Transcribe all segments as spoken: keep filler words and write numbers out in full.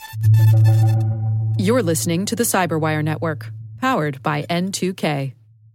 You're listening to the Cyberwire Network, powered by N two K.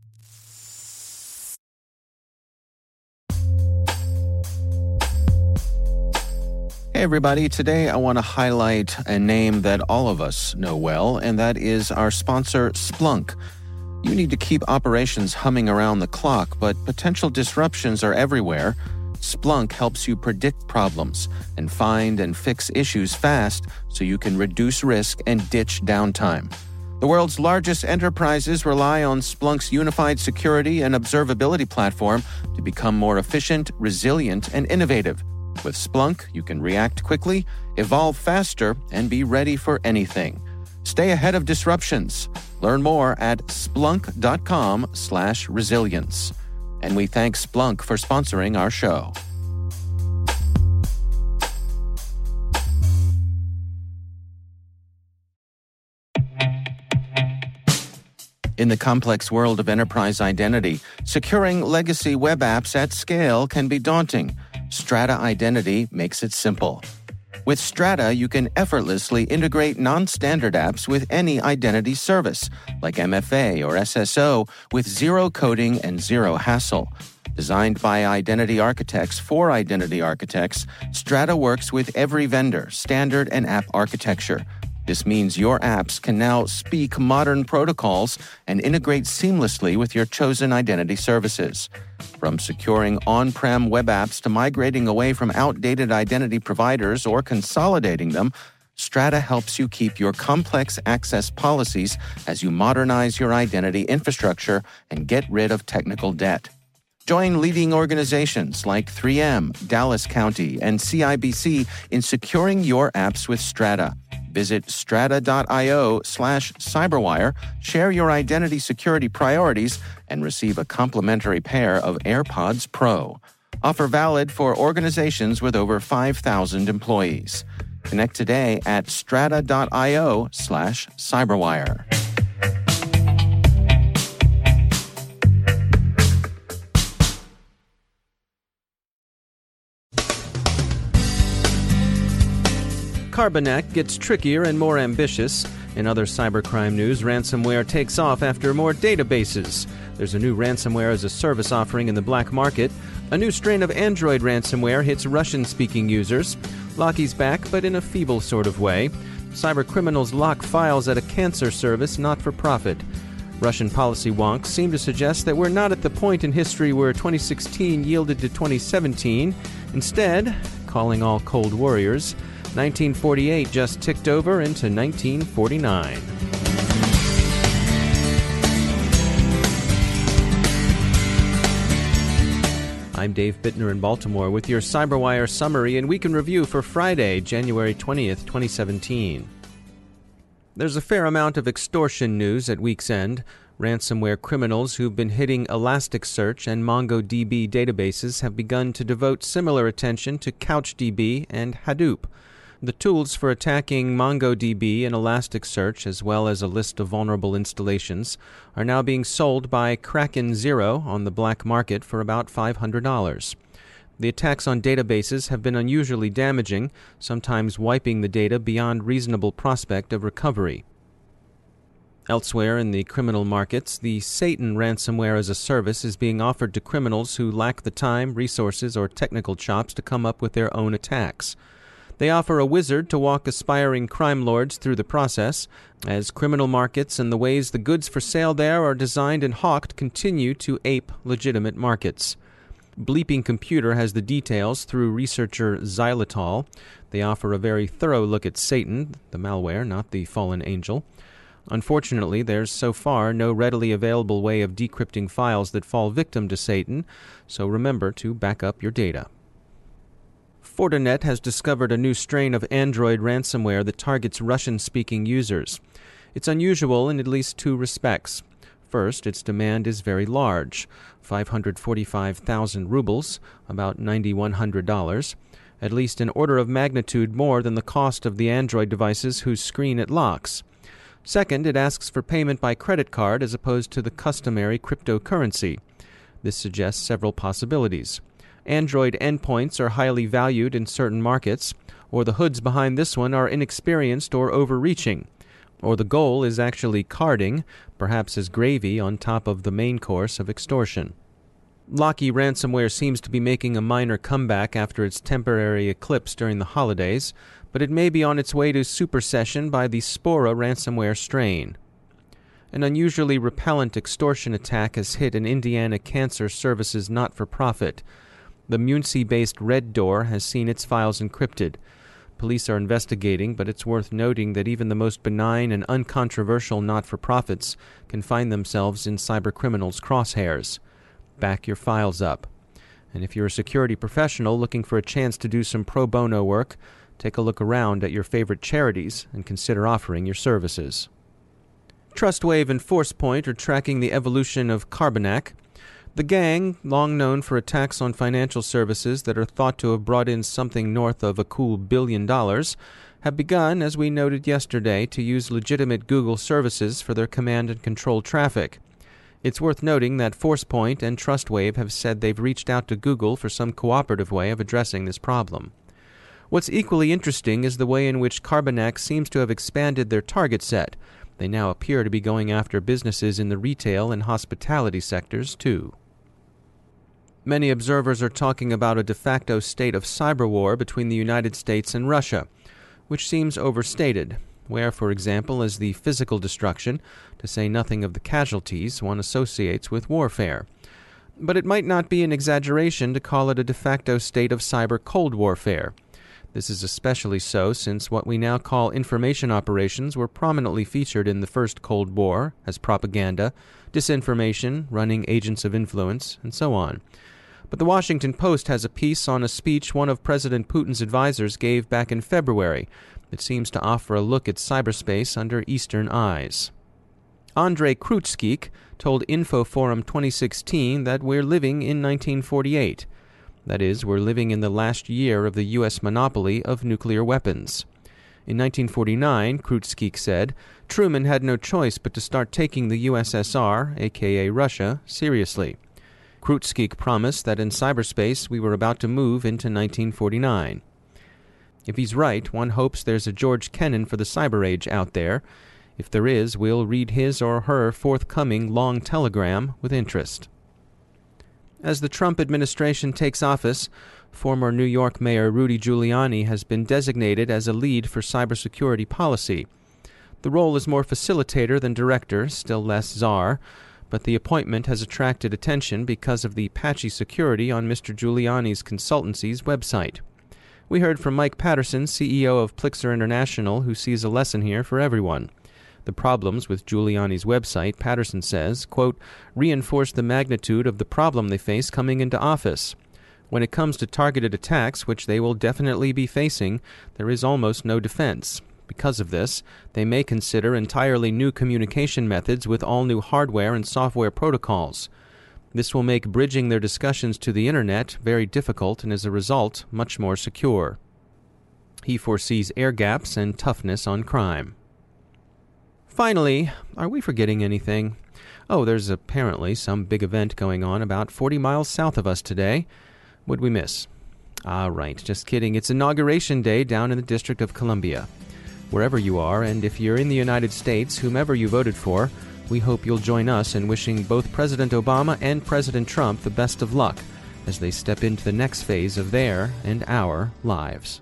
Hey everybody, today I want to highlight a name that all of us know well, and that is our sponsor, Splunk. You need to keep operations humming around the clock, but potential disruptions are everywhere. Splunk helps you predict problems and find and fix issues fast so you can reduce risk and ditch downtime. The world's largest enterprises rely on Splunk's unified security and observability platform to become more efficient, resilient, and innovative. With Splunk, you can react quickly, evolve faster, and be ready for anything. Stay ahead of disruptions. Learn more at splunk.com slash resilience. And we thank Splunk for sponsoring our show. In the complex world of enterprise identity, securing legacy web apps at scale can be daunting. Strata Identity makes it simple. With Strata, you can effortlessly integrate non-standard apps with any identity service, like M F A or S S O, with zero coding and zero hassle. Designed by identity architects for identity architects, Strata works with every vendor, standard, and app architecture. This means your apps can now speak modern protocols and integrate seamlessly with your chosen identity services. From securing on-prem web apps to migrating away from outdated identity providers or consolidating them, Strata helps you keep your complex access policies as you modernize your identity infrastructure and get rid of technical debt. Join leading organizations like three M, Dallas County, and C I B C in securing your apps with Strata. Visit strata.io slash cyberwire, share your identity security priorities, and receive a complimentary pair of AirPods Pro. Offer valid for organizations with over five thousand employees. Connect today at strata.io slash cyberwire. Carbanak gets trickier and more ambitious. In other cybercrime news, ransomware takes off after more databases. There's a new ransomware as a service offering in the black market. A new strain of Android ransomware hits Russian-speaking users. Locky's back, but in a feeble sort of way. Cybercriminals lock files at a cancer service not for profit. Russian policy wonks seem to suggest that we're not at the point in history where twenty sixteen yielded to twenty seventeen. Instead, calling all cold warriors, nineteen forty-eight just ticked over into nineteen forty-nine. I'm Dave Bittner in Baltimore with your CyberWire summary and week in review for Friday, January twentieth, twenty seventeen. There's a fair amount of extortion news at week's end. Ransomware criminals who've been hitting Elasticsearch and MongoDB databases have begun to devote similar attention to CouchDB and Hadoop. The tools for attacking MongoDB and Elasticsearch, as well as a list of vulnerable installations, are now being sold by Kraken Zero on the black market for about five hundred dollars. The attacks on databases have been unusually damaging, sometimes wiping the data beyond reasonable prospect of recovery. Elsewhere in the criminal markets, the Satan ransomware as a service is being offered to criminals who lack the time, resources, or technical chops to come up with their own attacks. They offer a wizard to walk aspiring crime lords through the process, as criminal markets and the ways the goods for sale there are designed and hawked continue to ape legitimate markets. Bleeping Computer has the details through researcher Xylitol. They offer a very thorough look at Satan, the malware, not the fallen angel. Unfortunately, there's so far no readily available way of decrypting files that fall victim to Satan, so remember to back up your data. Fortinet has discovered a new strain of Android ransomware that targets Russian-speaking users. It's unusual in at least two respects. First, its demand is very large, five hundred forty-five thousand rubles, about nine thousand one hundred dollars, at least an order of magnitude more than the cost of the Android devices whose screen it locks. Second, it asks for payment by credit card as opposed to the customary cryptocurrency. This suggests several possibilities. Android endpoints are highly valued in certain markets. or the hoods behind this one are inexperienced or overreaching, or the goal is actually carding, perhaps as gravy on top of the main course of extortion. Locky ransomware seems to be making a minor comeback after its temporary eclipse during the holidays, but it may be on its way to supersession by the Spora ransomware strain. An unusually repellent extortion attack has hit an Indiana Cancer Services not-for-profit. The Muncie-based Red Door has seen its files encrypted. Police are investigating, but it's worth noting that even the most benign and uncontroversial not-for-profits can find themselves in cybercriminals' crosshairs. Back your files up. And if you're a security professional looking for a chance to do some pro bono work, take a look around at your favorite charities and consider offering your services. Trustwave and Forcepoint are tracking the evolution of Carbanak. The gang, long known for attacks on financial services that are thought to have brought in something north of a cool billion dollars, have begun, as we noted yesterday, to use legitimate Google services for their command and control traffic. It's worth noting that Forcepoint and Trustwave have said they've reached out to Google for some cooperative way of addressing this problem. What's equally interesting is the way in which Carbanak seems to have expanded their target set. They now appear to be going after businesses in the retail and hospitality sectors, too. Many observers are talking about a de facto state of cyber war between the United States and Russia, which seems overstated, where, for example, is the physical destruction, to say nothing of the casualties one associates with warfare. But it might not be an exaggeration to call it a de facto state of cyber cold warfare. This is especially so since what we now call information operations were prominently featured in the first Cold War as propaganda, disinformation, running agents of influence, and so on. But the Washington Post has a piece on a speech one of President Putin's advisors gave back in February that seems to offer a look at cyberspace under Eastern eyes. Andrei Krutskik told InfoForum twenty sixteen that we're living in nineteen forty-eight. That is, we're living in the last year of the U S monopoly of nuclear weapons. In nineteen forty-nine, Krutskik said, Truman had no choice but to start taking the U S S R, aka Russia, seriously. Krutskik promised that in cyberspace we were about to move into nineteen forty-nine. If he's right, one hopes there's a George Kennan for the cyber age out there. If there is, we'll read his or her forthcoming long telegram with interest. As the Trump administration takes office, former New York Mayor Rudy Giuliani has been designated as a lead for cybersecurity policy. The role is more facilitator than director, still less czar, but the appointment has attracted attention because of the patchy security on Mister Giuliani's consultancy's website. We heard from Mike Patterson, C E O of Plixer International, who sees a lesson here for everyone. The problems with Giuliani's website, Patterson says, quote, reinforce the magnitude of the problem they face coming into office. When it comes to targeted attacks, which they will definitely be facing, there is almost no defense. Because of this, they may consider entirely new communication methods with all new hardware and software protocols. This will make bridging their discussions to the Internet very difficult and, as a result, much more secure. He foresees air gaps and toughness on crime. Finally, are we forgetting anything? Oh, there's apparently some big event going on about forty miles south of us today. What'd we miss? Ah, right, just kidding. It's Inauguration Day down in the District of Columbia. Wherever you are, and if you're in the United States, whomever you voted for, we hope you'll join us in wishing both President Obama and President Trump the best of luck as they step into the next phase of their and our lives.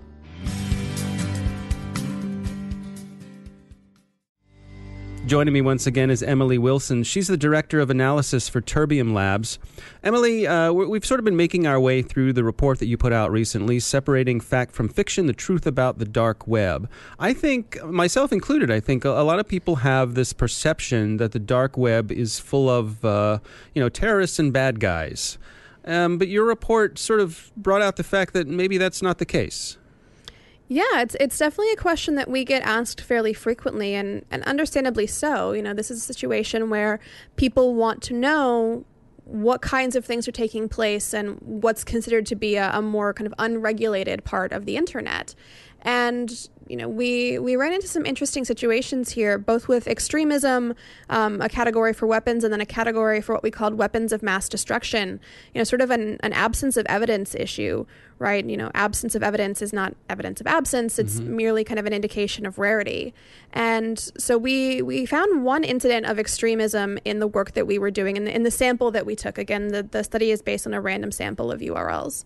Joining me once again is Emily Wilson. She's the Director of Analysis for Terbium Labs. Emily, uh, we've sort of been making our way through the report that you put out recently, Separating Fact from Fiction, the Truth About the Dark Web. I think, myself included, I think a lot of people have this perception that the dark web is full of, uh, you know, terrorists and bad guys. Um, but your report sort of brought out the fact that maybe that's not the case. Yeah, it's it's definitely a question that we get asked fairly frequently, and, and understandably so. You know, this is a situation where people want to know what kinds of things are taking place and what's considered to be a, a more kind of unregulated part of the internet. And you know, we, we ran into some interesting situations here, both with extremism, um, a category for weapons, and then a category for what we called weapons of mass destruction, you know, sort of an, an absence of evidence issue, right? You know, absence of evidence is not evidence of absence. It's mm-hmm. merely kind of an indication of rarity. And so we we found one incident of extremism in the work that we were doing, in the, in the sample that we took. Again, the, the study is based on a random sample of U R Ls.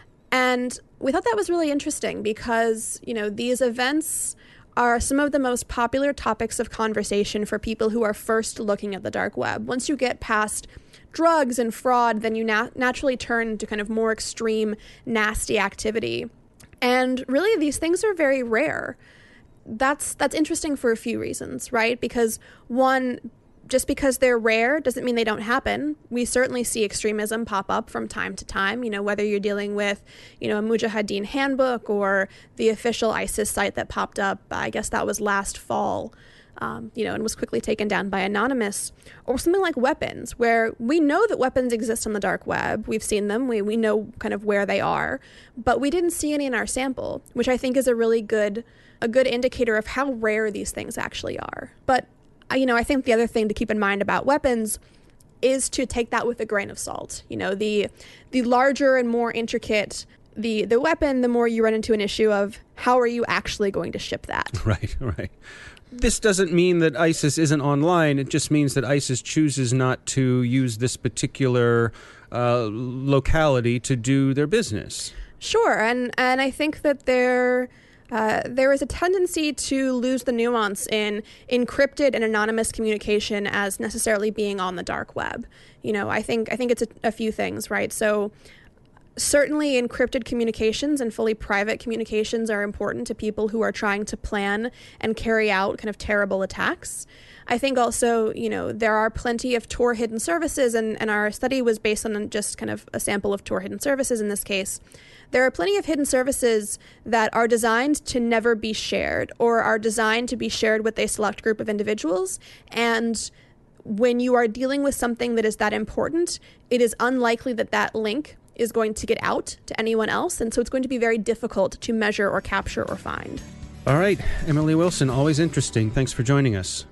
And we thought that was really interesting because, you know, these events are some of the most popular topics of conversation for people who are first looking at the dark web. Once you get past drugs and fraud, then you nat- naturally turn to kind of more extreme, nasty activity. And really, these things are very rare. That's that's interesting for a few reasons, right? Because one, just because they're rare doesn't mean they don't happen. We certainly see extremism pop up from time to time, you know, whether you're dealing with, you know, a Mujahideen handbook or the official ISIS site that popped up, I guess that was last fall, um, you know, and was quickly taken down by Anonymous, or something like weapons, where we know that weapons exist on the dark web. We've seen them. We, we know kind of where they are, but we didn't see any in our sample, which I think is a really good, a good indicator of how rare these things actually are. But you know, I think the other thing to keep in mind about weapons is to take that with a grain of salt. You know, the the larger and more intricate the the weapon, the more you run into an issue of how are you actually going to ship that? Right, right. This doesn't mean that ISIS isn't online. It just means that ISIS chooses not to use this particular uh, locality to do their business. Sure, and and I think that they're Uh, there is a tendency to lose the nuance in encrypted and anonymous communication as necessarily being on the dark web. You know, I think I think it's a, a few things, right? So certainly encrypted communications and fully private communications are important to people who are trying to plan and carry out kind of terrible attacks. I think also, you know, there are plenty of Tor hidden services, and, and our study was based on just kind of a sample of Tor hidden services in this case. There are plenty of hidden services that are designed to never be shared, or are designed to be shared with a select group of individuals. And when you are dealing with something that is that important, it is unlikely that that link is going to get out to anyone else. And so it's going to be very difficult to measure or capture or find. All right. Emily Wilson, always interesting. Thanks for joining us.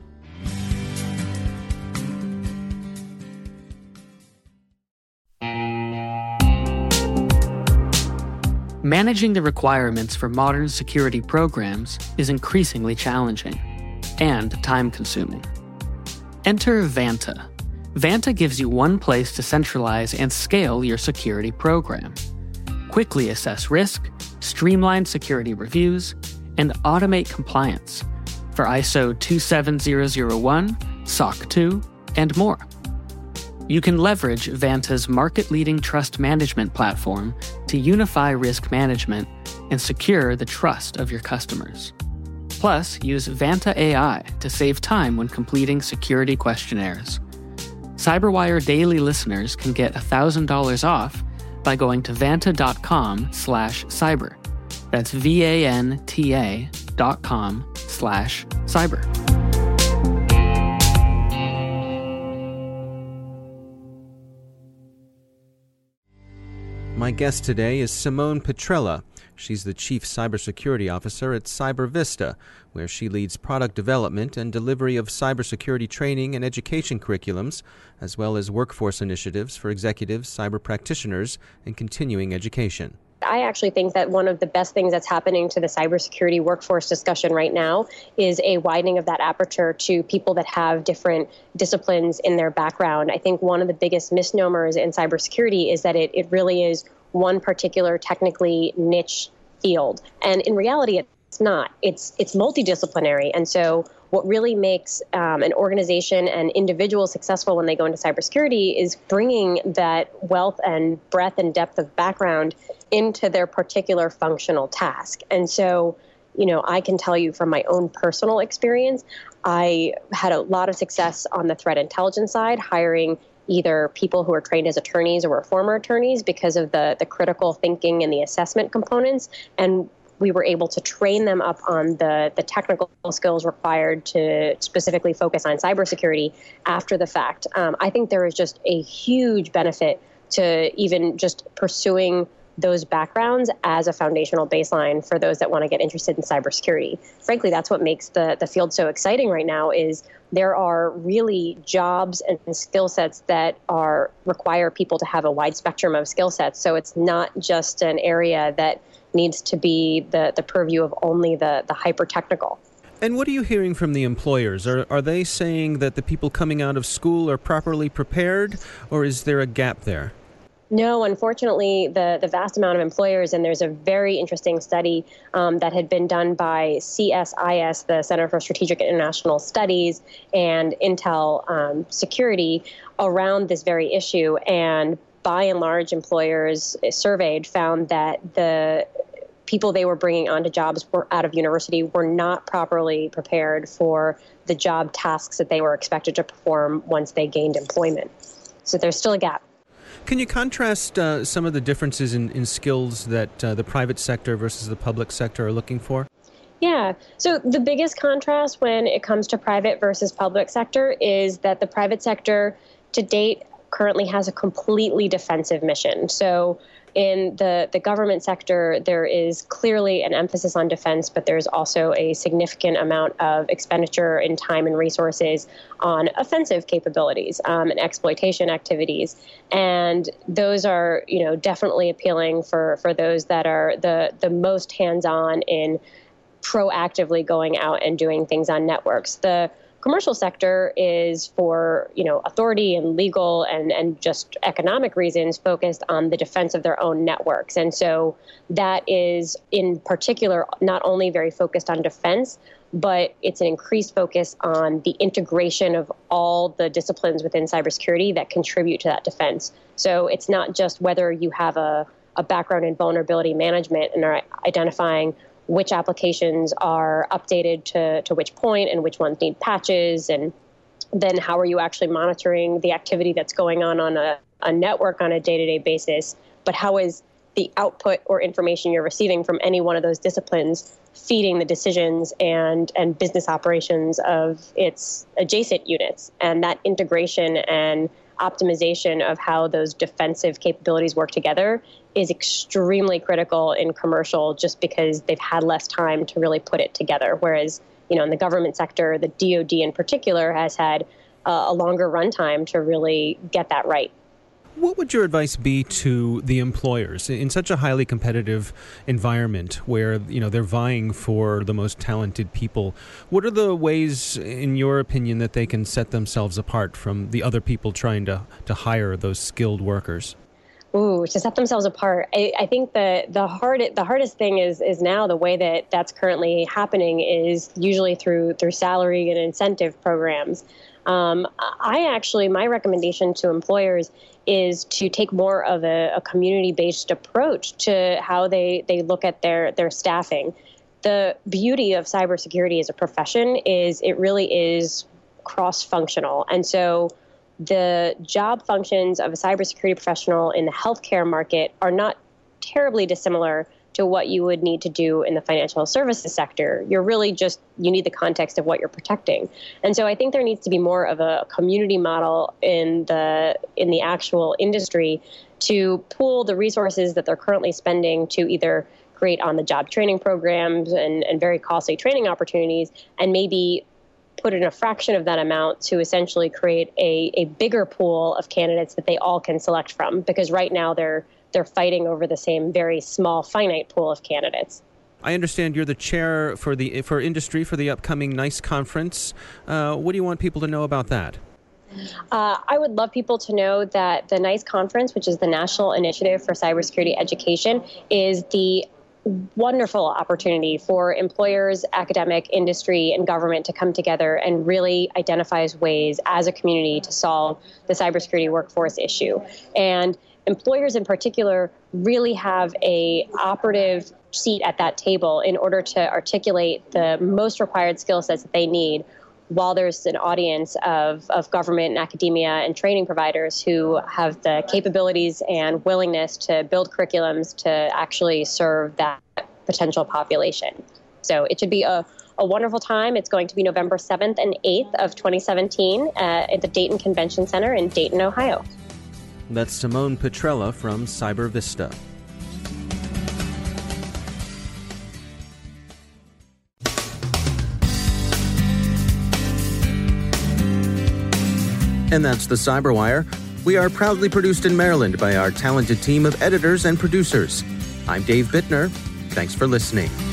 Managing the requirements for modern security programs is increasingly challenging and time-consuming. Enter Vanta. Vanta gives you one place to centralize and scale your security program. Quickly assess risk, streamline security reviews, and automate compliance for I S O two seven zero zero one, S O C two, and more. You can leverage Vanta's market-leading trust management platform to unify risk management and secure the trust of your customers. Plus, use Vanta A I to save time when completing security questionnaires. CyberWire Daily listeners can get one thousand dollars off by going to vanta.com slash cyber. That's V-A-N-T-A dot com slash cyber. My guest today is Simone Petrella. She's the Chief Cybersecurity Officer at CyberVista, where she leads product development and delivery of cybersecurity training and education curriculums, as well as workforce initiatives for executives, cyber practitioners, and continuing education. I actually think that one of the best things that's happening to the cybersecurity workforce discussion right now is a widening of that aperture to people that have different disciplines in their background. I think one of the biggest misnomers in cybersecurity is that it, it really is one particular technically niche field. And in reality, it's not. It's it's multidisciplinary. And so what really makes um, an organization and individual successful when they go into cybersecurity is bringing that wealth and breadth and depth of background into their particular functional task. And so, you know, I can tell you from my own personal experience, I had a lot of success on the threat intelligence side, hiring either people who are trained as attorneys or were former attorneys because of the, the critical thinking and the assessment components. And we were able to train them up on the, the technical skills required to specifically focus on cybersecurity after the fact. Um, I think there is just a huge benefit to even just pursuing those backgrounds as a foundational baseline for those that want to get interested in cybersecurity. Frankly, that's what makes the, the field so exciting right now is there are really jobs and skill sets that are require people to have a wide spectrum of skill sets. So it's not just an area that needs to be the, the purview of only the, the hyper-technical. And what are you hearing from the employers? Are are they saying that the people coming out of school are properly prepared, or is there a gap there? No, unfortunately, the, the vast amount of employers, and there's a very interesting study um, that had been done by C S I S, the Center for Strategic International Studies, and Intel um, Security around this very issue. And by and large, employers surveyed found that the people they were bringing onto jobs were out of university were not properly prepared for the job tasks that they were expected to perform once they gained employment. So there's still a gap. Can you contrast uh, some of the differences in, in skills that uh, the private sector versus the public sector are looking for? Yeah. So the biggest contrast when it comes to private versus public sector is that the private sector to date currently has a completely defensive mission. So in the, the government sector, there is clearly an emphasis on defense, but there's also a significant amount of expenditure in time and resources on offensive capabilities um, and exploitation activities. And those are, you know, definitely appealing for, for those that are the, the most hands-on in proactively going out and doing things on networks. The commercial sector is for, you know, authority and legal and, and just economic reasons focused on the defense of their own networks. And so that is in particular not only very focused on defense, but it's an increased focus on the integration of all the disciplines within cybersecurity that contribute to that defense. So it's not just whether you have a, a background in vulnerability management and are identifying which applications are updated to, to which point and which ones need patches, and then how are you actually monitoring the activity that's going on on a, a network on a day-to-day basis, but how is the output or information you're receiving from any one of those disciplines feeding the decisions and, and business operations of its adjacent units. And that integration and optimization of how those defensive capabilities work together is extremely critical in commercial just because they've had less time to really put it together. Whereas, you know, in the government sector, the D O D in particular has had uh, a longer runtime to really get that right. What would your advice be to the employers in such a highly competitive environment where, you know, they're vying for the most talented people? What are the ways, in your opinion, that they can set themselves apart from the other people trying to, to hire those skilled workers? Ooh, to set themselves apart. I, I think the the hard the hardest thing is is now the way that that's currently happening is usually through through salary and incentive programs. Um, I actually, my recommendation to employers is to take more of a, a community-based approach to how they, they look at their, their staffing. The beauty of cybersecurity as a profession is it really is cross-functional. And so the job functions of a cybersecurity professional in the healthcare market are not terribly dissimilar to what you would need to do in the financial services sector. You're really just, you need the context of what you're protecting. And so I think there needs to be more of a community model in the in the actual industry to pool the resources that they're currently spending to either create on-the-job training programs and, and very costly training opportunities, and maybe put in a fraction of that amount to essentially create a, a bigger pool of candidates that they all can select from. Because right now they're they're fighting over the same very small, finite pool of candidates. I understand you're the chair for the for industry for the upcoming NICE conference. Uh, what do you want people to know about that? Uh, I would love people to know that the NICE conference, which is the National Initiative for Cybersecurity Education, is the wonderful opportunity for employers, academic, industry, and government to come together and really identify ways as a community to solve the cybersecurity workforce issue. And employers in particular really have a operative seat at that table in order to articulate the most required skill sets that they need, while there's an audience of, of government and academia and training providers who have the capabilities and willingness to build curriculums to actually serve that potential population. So it should be a, a wonderful time. It's going to be November seventh and eighth of twenty seventeen uh, at the Dayton Convention Center in Dayton, Ohio. That's Simone Petrella from CyberVista. And that's the Cyberwire. We are proudly produced in Maryland by our talented team of editors and producers. I'm Dave Bittner. Thanks for listening.